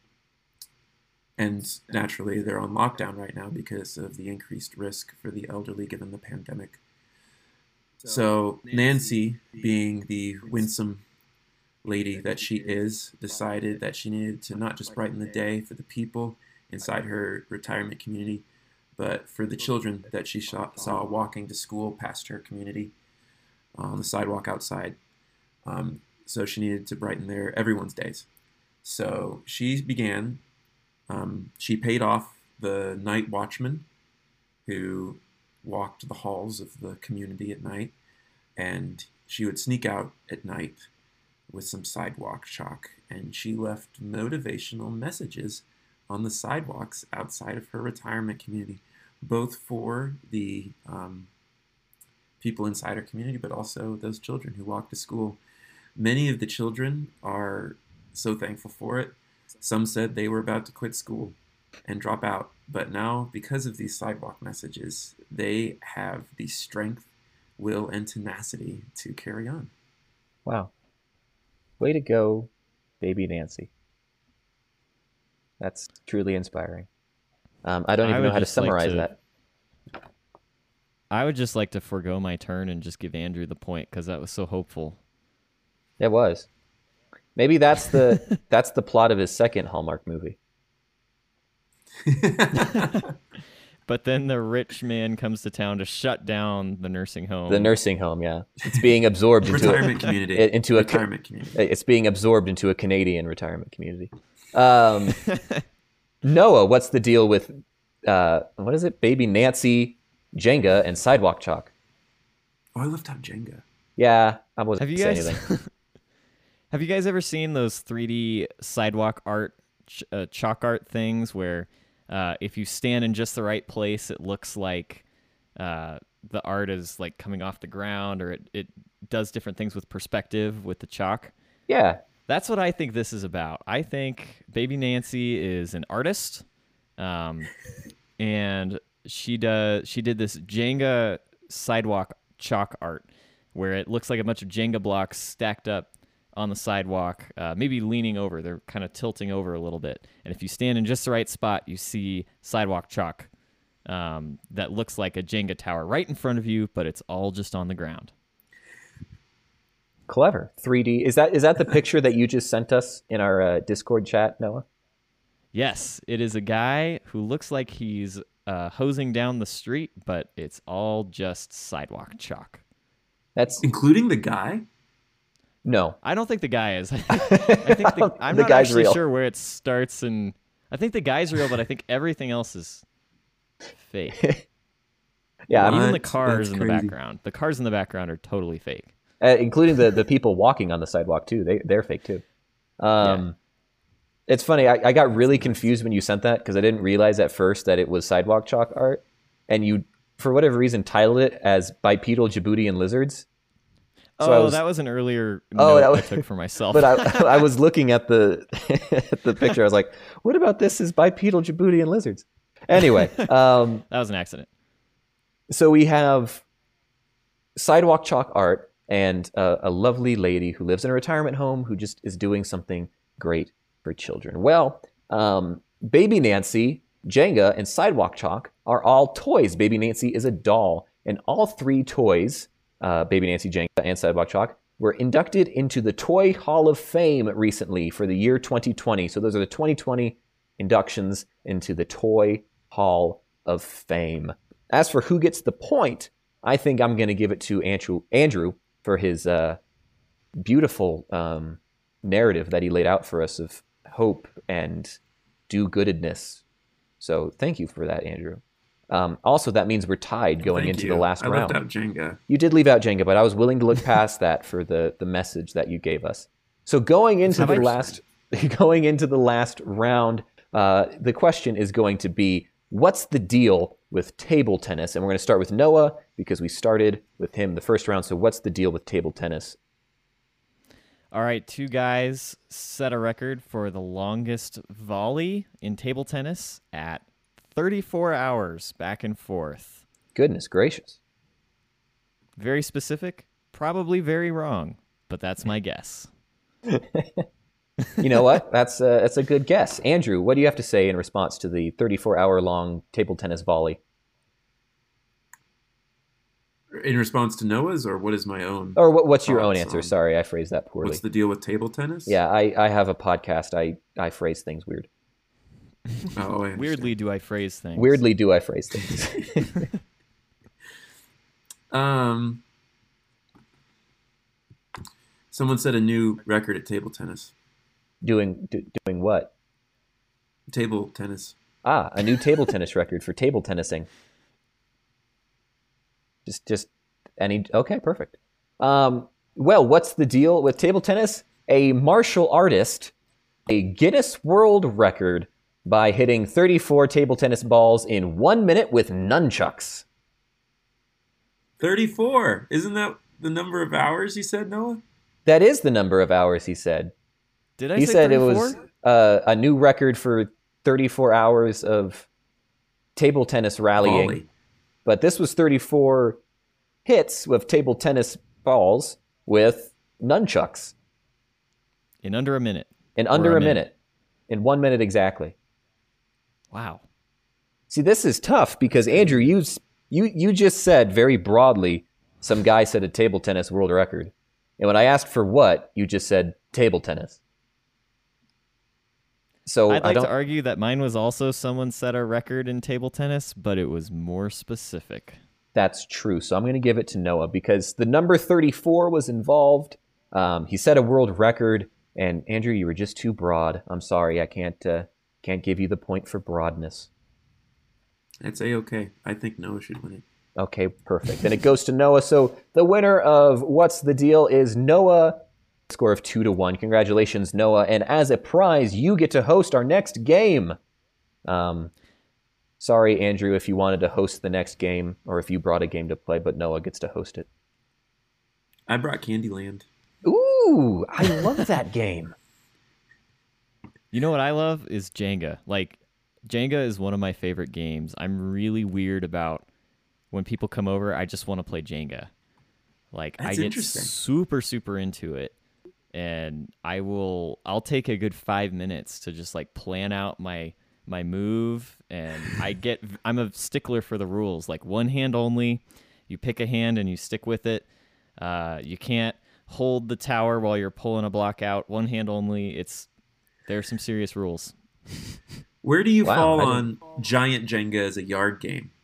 and naturally, they're on lockdown right now because of the increased risk for the elderly given the pandemic. So Nancy, being the winsome lady that she is, decided that she needed to not just brighten the day for the people inside her retirement community, but for the children that she saw, saw walking to school past her community on the sidewalk outside. Um, so she needed to brighten their everyone's days. So she began, um, she paid off the night watchman who walked the halls of the community at night, and she would sneak out at night with some sidewalk chalk, and she left motivational messages on the sidewalks outside of her retirement community, both for the um, people inside her community, but also those children who walk to school. Many of the children are so thankful for it. Some said they were about to quit school and drop out, but now, because of these sidewalk messages, they have the strength, will, and tenacity to carry on. Wow. Way to go, Baby Nancy. That's truly inspiring. Um, I don't even I know how to like summarize to, that. I would just like to forego my turn and just give Andrew the point because that was so hopeful. It was. Maybe that's the that's the plot of his second Hallmark movie. But then the rich man comes to town to shut down the nursing home. The nursing home, yeah, it's being absorbed into retirement a, community. Into retirement a community. It's being absorbed into a Canadian retirement community. Um, Noah, what's the deal with uh, what is it? Baby Nancy, Jenga, and Sidewalk Chalk. Oh, I left out Jenga. Yeah, I wasn't Have you saying guys anything. Have you guys ever seen those three D sidewalk art, ch- uh, chalk art things where uh, if you stand in just the right place, it looks like uh, the art is like coming off the ground, or it, it does different things with perspective with the chalk? Yeah. That's what I think this is about. I think Baby Nancy is an artist, um, and she does she did this Jenga sidewalk chalk art where it looks like a bunch of Jenga blocks stacked up on the sidewalk, uh, maybe leaning over. They're kind of tilting over a little bit. And if you stand in just the right spot, you see sidewalk chalk um, that looks like a Jenga tower right in front of you, but it's all just on the ground. Clever. three D. Is that is that the picture that you just sent us in our uh, Discord chat, Noah? Yes, it is a guy who looks like he's uh, hosing down the street, but it's all just sidewalk chalk. That's Including the guy? no. I don't think the guy is. I think the, I'm The not guy's actually real. sure where it starts, and I think the guy's real, but I think everything else is fake. Yeah, I'm, What? Even the cars That's in the crazy. background. The cars in the background are totally fake. uh, including the the people walking on the sidewalk too. They they're fake too. Um, It's funny. I, I got really confused when you sent that because I didn't realize at first that it was sidewalk chalk art, and you, for whatever reason, titled it as bipedal Djiboutian lizards. So oh, I was- that was an earlier Oh, note that I was- took for myself. But I, I was looking at the at the picture. I was like, "What about this? Is bipedal Djiboutian lizards?" Anyway, um, that was an accident. so we have sidewalk chalk art and uh, a lovely lady who lives in a retirement home who just is doing something great for children. Well, um, Baby Nancy, Jenga, and sidewalk chalk are all toys. Baby Nancy is a doll, and all three toys, uh, Baby Nancy, Jenga, and sidewalk chalk, were inducted into the Toy Hall of Fame recently for the year twenty twenty. So those are the twenty twenty inductions into the Toy Hall of Fame. As for who gets the point, I think I'm going to give it to Andrew, Andrew for his uh, beautiful um, narrative that he laid out for us of hope and do-goodedness. So thank you for that, Andrew. Um, also, that means we're tied going Thank into you. the last I round. left out Jenga. You did leave out Jenga, but I was willing to look past that for the, the message that you gave us. So going into the Have I- last going into the last round, uh, the question is going to be, what's the deal with table tennis? And we're going to start with Noah because we started with him the first round. So what's the deal with table tennis? All right, two guys set a record for the longest volley in table tennis at thirty-four hours back and forth. Goodness gracious. Very specific, probably very wrong, but that's my guess. You know what? That's a, that's a good guess. Andrew, what do you have to say in response to the thirty-four hour long table tennis volley? In response to Noah's, or what is my own? Or what, what's your own thoughts answer? on- Sorry, I phrased that poorly. What's the deal with table tennis? Yeah, I, I have a podcast. I, I phrase things weird. Oh, I understand. Weirdly, do I phrase things? Weirdly do I phrase things. Um, someone set a new record at table tennis. doing do, doing what? Table tennis. Ah, a new table tennis record for table tennising. Just just any okay, perfect. Um, well, what's the deal with table tennis? A martial artist, a Guinness World Record by hitting thirty-four table tennis balls in one minute with nunchucks. thirty-four. Isn't that the number of hours you said, Noah? That is the number of hours, he said. Did I He say said thirty-four? it was uh, a new record for thirty-four hours of table tennis rallying. Volley. But this was thirty-four hits with table tennis balls with nunchucks in under a minute. in Or under a a minute. minute. In one minute exactly. Wow. See, this is tough because Andrew, you s- you you just said very broadly, some guy set a table tennis world record, and when I asked for what, you just said table tennis. So I'd I like don't. to argue that mine was also someone set a record in table tennis, but it was more specific. That's true. So I'm going to give it to Noah because the number thirty-four was involved. Um, he set a world record, and Andrew, you were just too broad. I'm sorry, I can't uh, can't give you the point for broadness. It's A-okay. I think Noah should win it. Okay, perfect. Then it goes to Noah. So the winner of What's the Deal is Noah. Score of two to one. Congratulations, Noah. And as a prize, you get to host our next game. Um, sorry, Andrew, if you wanted to host the next game or if you brought a game to play, but Noah gets to host it. I brought Candyland. Ooh, I love that game. You know what I love is Jenga. Like, Jenga is one of my favorite games. I'm really weird about when people come over, I just want to play Jenga. Like, That's I get interesting. super, super into it. And I will, I'll take a good five minutes to just like plan out my my move. And I get, I'm a stickler for the rules. Like one hand only, you pick a hand and you stick with it. Uh, you can't hold the tower while you're pulling a block out. One hand only. It's, there's some serious rules. Where do you Wow, fall I on giant Jenga as a yard game?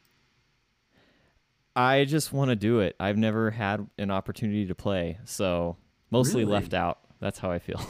I just want to do it. I've never had an opportunity to play, so mostly Really? left out. That's how I feel.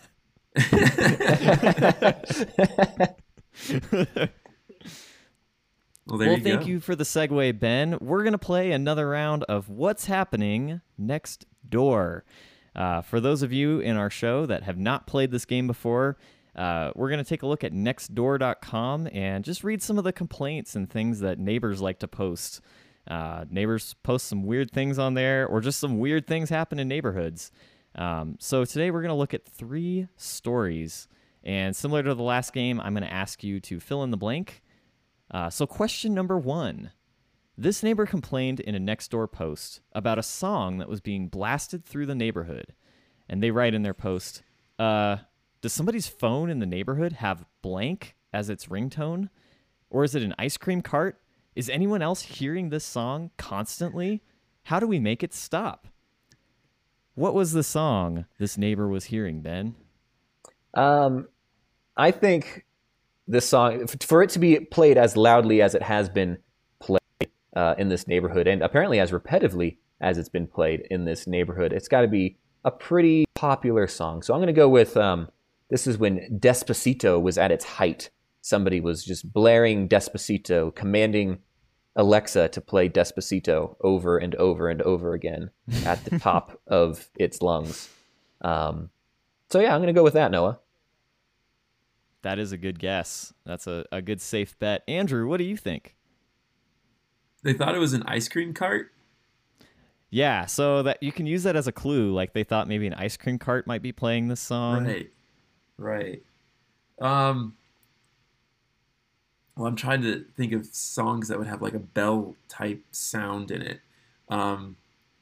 Well, there well, you thank go. you for the segue, Ben. We're going to play another round of What's Happening Next Door. Uh, for those of you in our show that have not played this game before, uh, we're going to take a look at next door dot com and just read some of the complaints and things that neighbors like to post. Uh, neighbors post some weird things on there, or just some weird things happen in neighborhoods. Um, so today we're going to look at three stories. And similar to the last game, I'm going to ask you to fill in the blank. Uh, so question number one. This neighbor complained in a Nextdoor post about a song that was being blasted through the neighborhood. And they write in their post, uh, does somebody's phone in the neighborhood have blank as its ringtone? Or is it an ice cream cart? Is anyone else hearing this song constantly? How do we make it stop? What was the song this neighbor was hearing, Ben? Um, I think this song, for it to be played as loudly as it has been played uh, in this neighborhood, and apparently as repetitively as it's been played in this neighborhood, it's got to be a pretty popular song. So I'm going to go with, um, this is when Despacito was at its height. Somebody was just blaring Despacito, commanding Alexa to play Despacito over and over and over again at the top of its lungs. Um, so yeah, I'm going to go with that, Noah. That is a good guess. That's a, a good safe bet. Andrew, what do you think? They thought it was an ice cream cart? Yeah, so that you can use that as a clue. Like they thought maybe an ice cream cart might be playing this song. Right. Right. Um, well, I'm trying to think of songs that would have like a bell type sound in it. Um,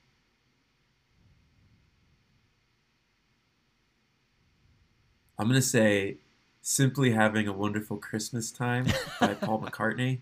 I'm going to say Simply Having a Wonderful Christmas Time by Paul McCartney.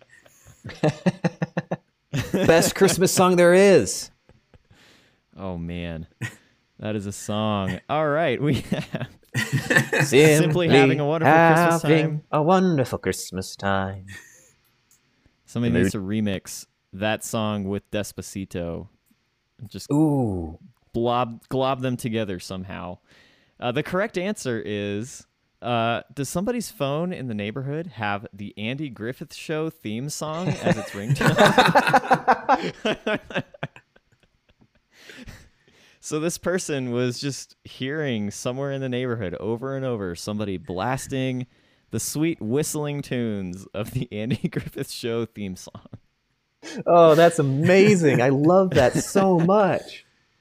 Best Christmas song there is. Oh man, that is a song. All right, we have Simply having a wonderful Christmas having time. a wonderful Christmas time. Somebody The needs to remix that song with Despacito. Just Ooh. blob glob them together somehow. Uh, the correct answer is, uh, does somebody's phone in the neighborhood have the Andy Griffith Show theme song as its ringtone? So this person was just hearing somewhere in the neighborhood over and over somebody blasting the sweet whistling tunes of the Andy Griffith Show theme song. Oh, that's amazing. I love that so much.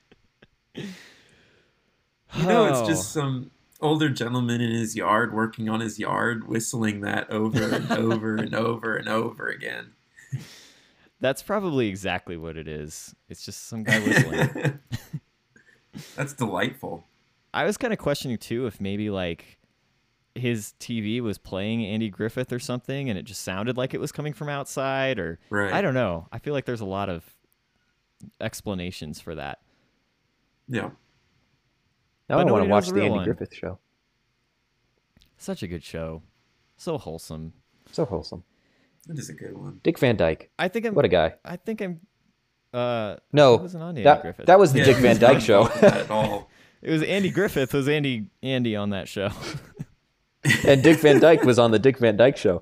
You know, it's Oh. just some older gentleman in his yard working on his yard, whistling that over and over and over and over again. That's probably exactly what it is. It's just some guy whistling. That's delightful. I was kind of questioning too if maybe like his T V was playing Andy Griffith or something and it just sounded like it was coming from outside, or Right. I don't know. I feel like there's a lot of explanations for that. Yeah. Now But I want nobody to knows watch the the real Andy one. Griffith Show. Such a good show. So wholesome. So wholesome. That is a good one. Dick Van Dyke. I think I'm. What a guy. I think I'm. Uh, No, I wasn't on Andy that, Griffith. that was the Yeah, Dick Van he's not Dyke show. involved in that at all. It was Andy Griffith. Was Andy Andy on that show? And Dick Van Dyke was on the Dick Van Dyke show.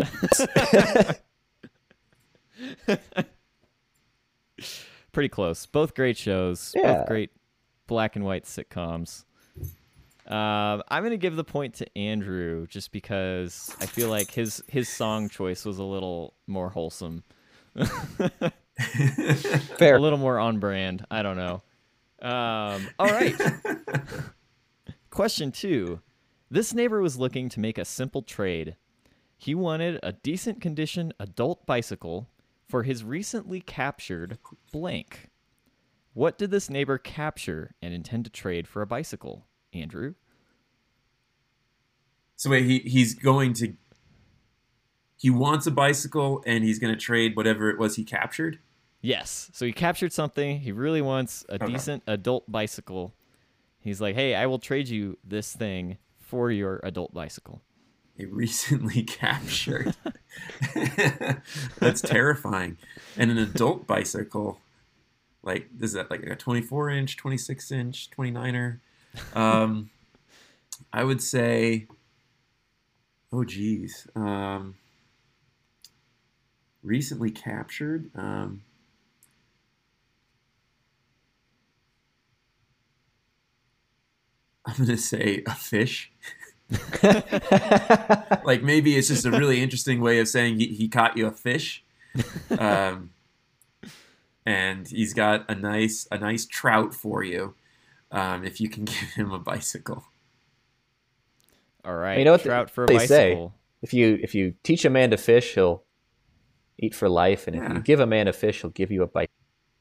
Pretty close. Both great shows. Yeah. Both great black and white sitcoms. Um, I'm gonna give the point to Andrew just because I feel like his his song choice was a little more wholesome, Fair. a little more on brand. I don't know. Um, all right. Question two. This neighbor was looking to make a simple trade. He wanted a decent condition adult bicycle for his recently captured blank. What did this neighbor capture and intend to trade for a bicycle, Andrew? So wait, he he's going to. He wants a bicycle, and he's going to trade whatever it was he captured. Yes. So he captured something. He really wants a Okay. decent adult bicycle. He's like, hey, I will trade you this thing for your adult bicycle. He recently captured. That's terrifying. And an adult bicycle, like is that like a twenty-four inch, twenty-six inch, twenty-niner? Um, I would say. Oh geez. Um, recently captured. Um, I'm gonna say a fish. Like maybe it's just a really interesting way of saying he, he caught you a fish, um, and he's got a nice a nice trout for you, um, if you can give him a bicycle. All right. You know what Trout for a they say? bicycle. If you if you teach a man to fish, he'll eat for life, and if Yeah. you give a man a fish, he'll give you a bite.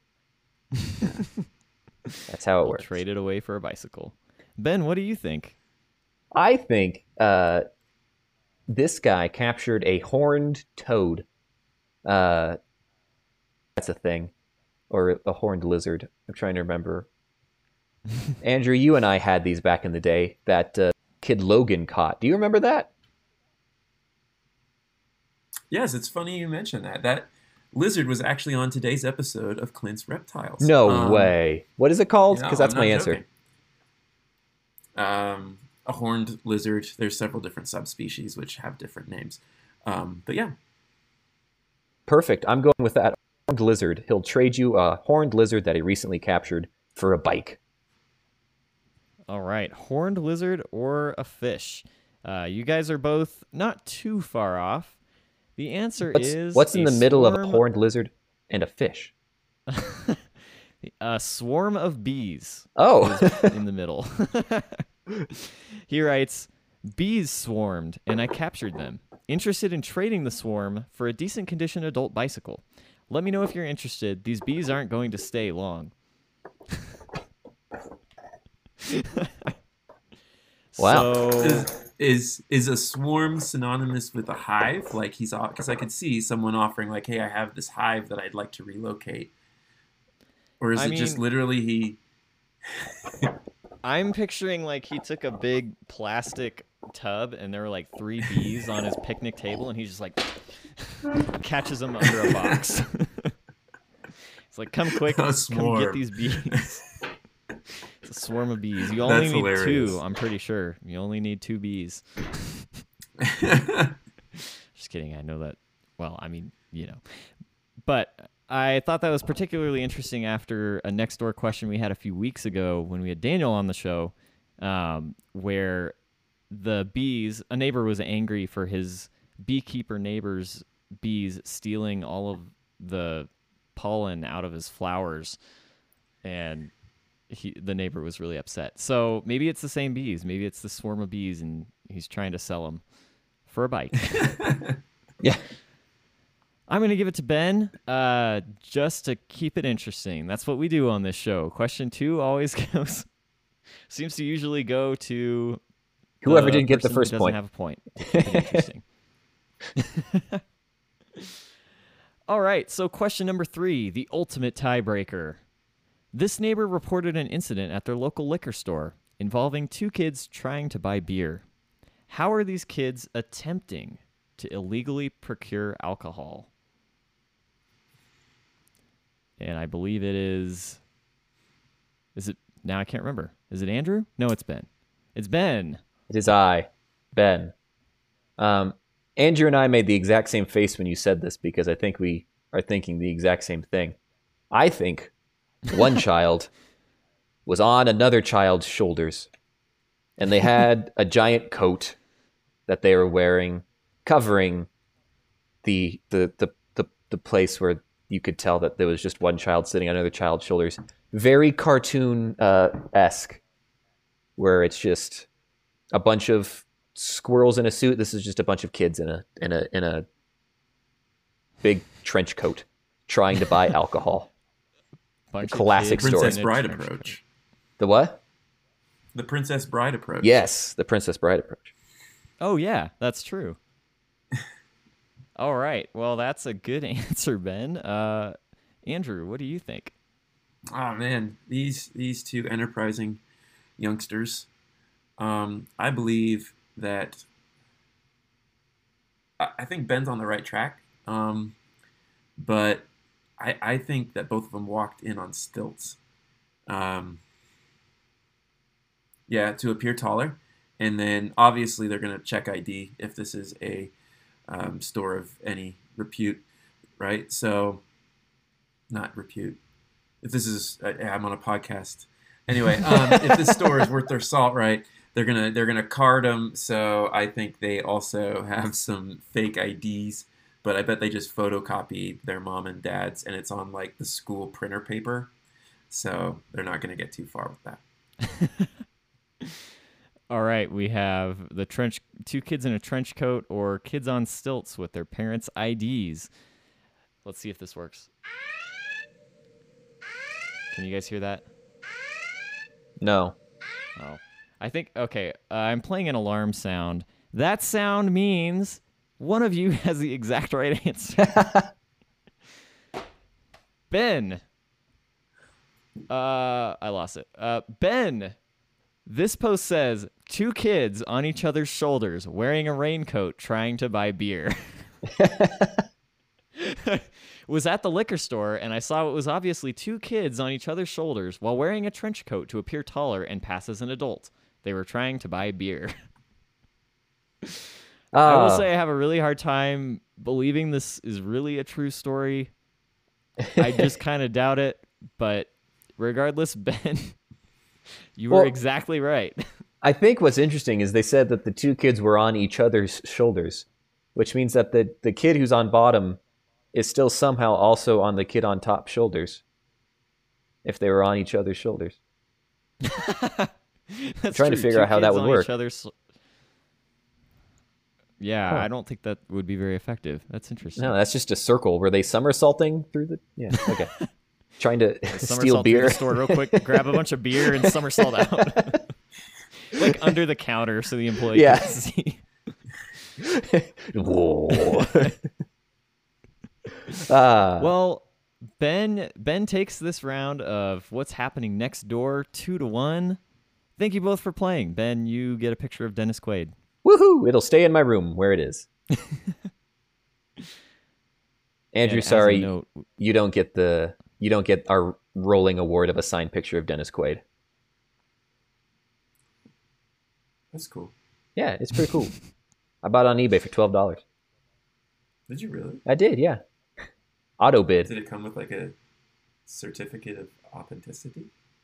That's how it We'll works. trade it away for a bicycle. Ben, what do you think? I think uh, this guy captured a horned toad. Uh, that's a thing, or a horned lizard. I'm trying to remember. Andrew, you and I had these back in the day that uh, kid Logan caught. Do you remember that? Yes, it's funny you mentioned that. That lizard was actually on today's episode of Clint's Reptiles. No Um, way. What is it called? no, Because that's I'm my not answer. joking. Um, a horned lizard. There's several different subspecies which have different names. Um, but yeah, Perfect. I'm going with that. Horned lizard. He'll trade you a horned lizard that he recently captured for a bike. All right. Horned lizard or a fish? Uh, you guys are both not too far off. The answer What's, is what's in a the middle of a swarm- horned lizard and a fish? A swarm of bees Oh, in the middle. He writes, bees swarmed, and I captured them. Interested in trading the swarm for a decent condition adult bicycle. Let me know if you're interested. These bees aren't going to stay long. Wow. So, is, is is a swarm synonymous with a hive? Like he's because I could see someone offering like, "Hey, I have this hive that I'd like to relocate," or is I it just mean- literally he? I'm picturing like he took a big plastic tub and there were like three bees on his picnic table and he just like catches them under a box. It's like, come quick, A come swarm. get these bees. It's a swarm of bees. You only That's need hilarious. two, I'm pretty sure. You only need two bees. Just kidding. I know that. Well, I mean, you know. But I thought that was particularly interesting after a next door question we had a few weeks ago when we had Daniel on the show, um, where the bees, a neighbor was angry for his beekeeper neighbor's bees stealing all of the pollen out of his flowers. And he, the neighbor was really upset. So maybe it's the same bees. Maybe it's the swarm of bees and he's trying to sell them for a bike. yeah. I'm going to give it to Ben uh, just to keep it interesting. That's what we do on this show. Question two always goes, seems to usually go to Whoever the didn't get the person who first doesn't point. have a point. Keep it interesting. All right, so question number three, the ultimate tiebreaker. This neighbor reported an incident at their local liquor store involving two kids trying to buy beer. How are these kids attempting to illegally procure alcohol? And I believe it is... Is it... Now I can't remember. Is it Andrew? No, it's Ben. It's Ben. It is I, Ben. Um, Andrew and I made the exact same face when you said this because I think we are thinking the exact same thing. I think one child was on another child's shoulders, and they had a giant coat that they were wearing, covering the the the the, the place where you could tell that there was just one child sitting on another child's shoulders. Very cartoon uh, esque, where it's just a bunch of squirrels in a suit. This is just a bunch of kids in a in a in a big trench coat trying to buy alcohol. Bunch The of classic kids story. Princess in a Bride trench approach. The what? The Princess Bride approach. Yes, the Princess Bride approach. Oh, yeah, that's true. All right. Well, that's a good answer, Ben. Uh, Andrew, what do you think? Oh man, these these two enterprising youngsters. Um, I believe that. I, I think Ben's on the right track, um, but I I think that both of them walked in on stilts. Um, yeah, to appear taller, and then obviously they're gonna check I D if this is a um, store of any repute, right? So, not repute. If this is, uh, I'm on a podcast. Anyway, um, if this store is worth their salt, right? They're gonna they're gonna card them. So I think they also have some fake I Ds, but I bet they just photocopy their mom and dad's, and it's on like the school printer paper. So they're not gonna get too far with that. All right, we have the trench two kids in a trench coat or kids on stilts with their parents' I Ds. Let's see if this works. Can you guys hear that? No. Oh. I think, okay, uh, I'm playing an alarm sound. That sound means one of you has the exact right answer. Ben. Uh, I lost it. Uh, Ben. This post says, two kids on each other's shoulders wearing a raincoat trying to buy beer. Was at the liquor store, and I saw it was obviously two kids on each other's shoulders while wearing a trench coat to appear taller and pass as an adult. They were trying to buy beer. I will Oh. say I have a really hard time believing this is really a true story. I just kind of doubt it, but regardless, Ben, you Well- were exactly right. I think what's interesting is they said that the two kids were on each other's shoulders, which means that the, the kid who's on bottom is still somehow also on the kid on top shoulders. If they were on each other's shoulders. That's trying to true. figure Two out how that kids would on work. each other's- Yeah, Huh. I don't think that would be very effective. That's interesting. No, that's just a circle. Were they somersaulting through the... Yeah, okay. Trying to steal Somersault through beer. the store real quick, grab a bunch of beer, and somersault out. Like under the counter so the employee Yeah. can see. Whoa. Ah. Well, Ben Ben takes this round of what's happening next door two to one. Thank you both for playing. Ben, you get a picture of Dennis Quaid. Woohoo! It'll stay in my room where it is. Andrew, And as a sorry, note- you don't get the you don't get our rolling award of a signed picture of Dennis Quaid. That's cool. Yeah, it's pretty cool. I bought it on eBay for twelve dollars. Did you really? I did, yeah. Auto bid. Did it come with like a certificate of authenticity?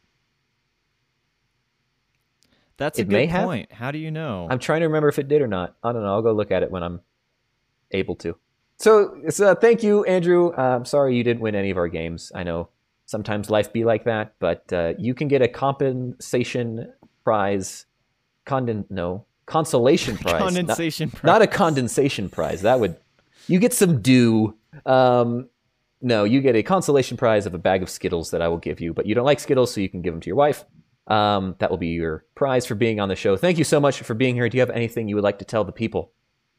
That's a It may good have. point. How do you know? I'm trying to remember if it did or not. I don't know. I'll go look at it when I'm able to. So, so thank you, Andrew. Uh, I'm sorry you didn't win any of our games. I know sometimes life be like that, but uh, you can get a compensation prize. Condon no consolation prize. Not- Condensation prize. Not a condensation prize. That would you get some due. Um, no, you get a consolation prize of a bag of Skittles that I will give you, but you don't like Skittles, so you can give them to your wife. Um, that will be your prize for being on the show. Thank you so much for being here. Do you have anything you would like to tell the people?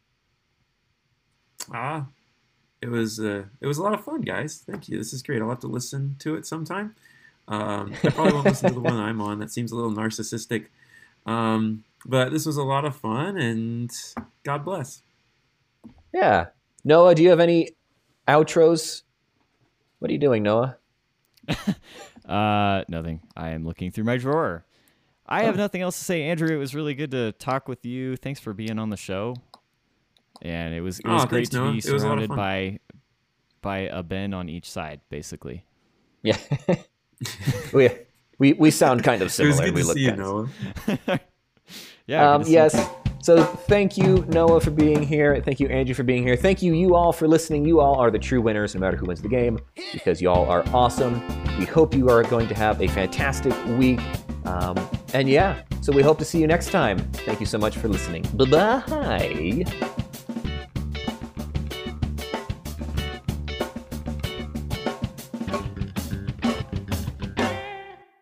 Ah, it was uh, it was a lot of fun, guys. Thank you. This is great. I'll have to listen to it sometime. Um, I probably won't listen to the one I'm on. That seems a little narcissistic. Um, But this was a lot of fun, and God bless. Yeah. Noah, do you have any outros? What are you doing, Noah? uh, nothing. I am looking through my drawer. I have Oh. nothing else to say. Andrew, it was really good to talk with you. Thanks for being on the show. And it was it was Oh, great thanks, to Noah. be It was a lot of surrounded fun. by by a Ben on each side, basically. Yeah. we, we we sound kind of It was similar. good we to look see you, kind of Noah. yeah. Um, good to see you yes. too. So thank you, Noah, for being here. Thank you, Andrew, for being here. Thank you, you all, for listening. You all are the true winners, no matter who wins the game, because you all are awesome. We hope you are going to have a fantastic week. Um, and yeah, so we hope to see you next time. Thank you so much for listening. Bye-bye.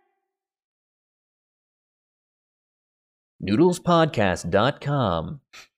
noodles podcast dot com